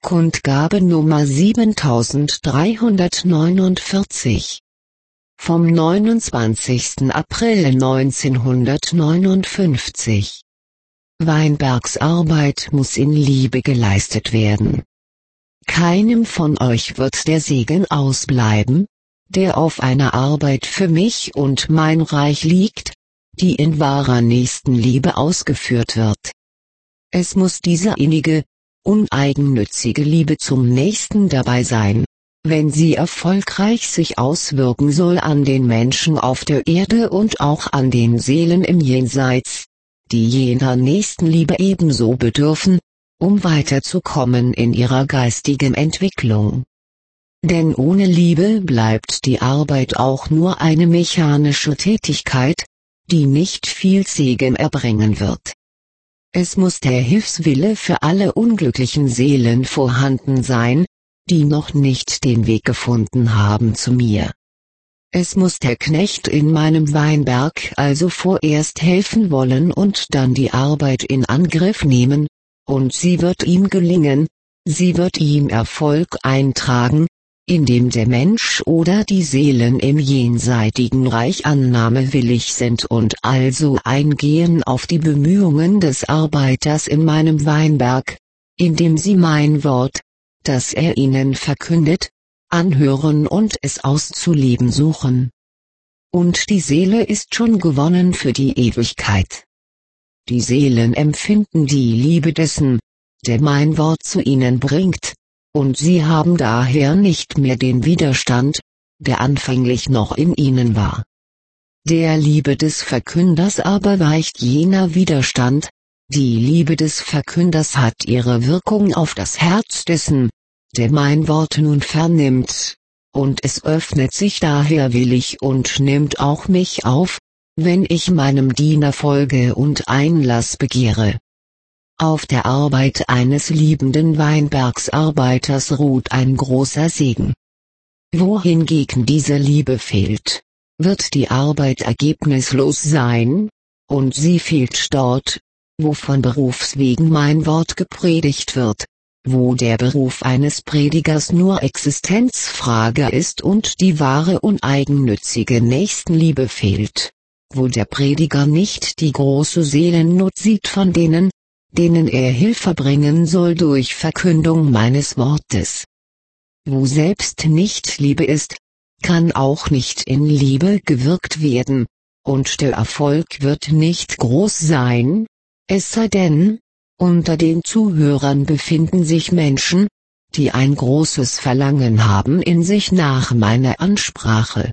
Kundgabe Nummer 7349 vom 29. April 1959. Weinbergs Arbeit muss in Liebe geleistet werden. Keinem von euch wird der Segen ausbleiben, der auf einer Arbeit für mich und mein Reich liegt, die in wahrer Nächstenliebe ausgeführt wird. Es muss diese innige, uneigennützige Liebe zum Nächsten dabei sein, wenn sie erfolgreich sich auswirken soll an den Menschen auf der Erde und auch an den Seelen im Jenseits, die jener Nächstenliebe ebenso bedürfen, um weiterzukommen in ihrer geistigen Entwicklung. Denn ohne Liebe bleibt die Arbeit auch nur eine mechanische Tätigkeit, die nicht viel Segen erbringen wird. Es muss der Hilfswille für alle unglücklichen Seelen vorhanden sein, die noch nicht den Weg gefunden haben zu mir. Es muss der Knecht in meinem Weinberg also vorerst helfen wollen und dann die Arbeit in Angriff nehmen, und sie wird ihm gelingen, sie wird ihm Erfolg eintragen, indem der Mensch oder die Seelen im jenseitigen Reich annahmewillig sind und also eingehen auf die Bemühungen des Arbeiters in meinem Weinberg, indem sie mein Wort, das er ihnen verkündet, anhören und es auszuleben suchen. Und die Seele ist schon gewonnen für die Ewigkeit. Die Seelen empfinden die Liebe dessen, der mein Wort zu ihnen bringt, und sie haben daher nicht mehr den Widerstand, der anfänglich noch in ihnen war. Der Liebe des Verkünders aber weicht jener Widerstand, die Liebe des Verkünders hat ihre Wirkung auf das Herz dessen, der mein Wort nun vernimmt, und es öffnet sich daher willig und nimmt auch mich auf, wenn ich meinem Diener folge und Einlass begehre. Auf der Arbeit eines liebenden Weinbergsarbeiters ruht ein großer Segen. Wo hingegen diese Liebe fehlt, wird die Arbeit ergebnislos sein, und sie fehlt dort, wo von Berufswegen mein Wort gepredigt wird, wo der Beruf eines Predigers nur Existenzfrage ist und die wahre uneigennützige Nächstenliebe fehlt, wo der Prediger nicht die große Seelennot sieht von denen er Hilfe bringen soll durch Verkündung meines Wortes. Wo selbst nicht Liebe ist, kann auch nicht in Liebe gewirkt werden, und der Erfolg wird nicht groß sein, es sei denn, unter den Zuhörern befinden sich Menschen, die ein großes Verlangen haben in sich nach meiner Ansprache.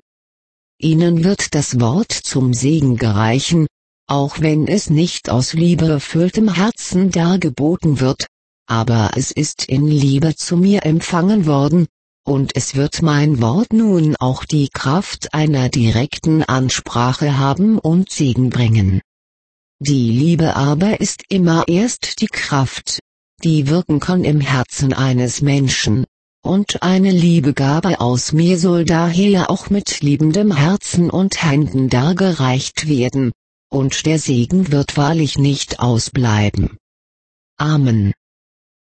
Ihnen wird das Wort zum Segen gereichen, auch wenn es nicht aus liebeerfülltem Herzen dargeboten wird, aber es ist in Liebe zu mir empfangen worden, und es wird mein Wort nun auch die Kraft einer direkten Ansprache haben und Segen bringen. Die Liebe aber ist immer erst die Kraft, die wirken kann im Herzen eines Menschen, und eine Liebegabe aus mir soll daher auch mit liebendem Herzen und Händen dargereicht werden, und der Segen wird wahrlich nicht ausbleiben. Amen.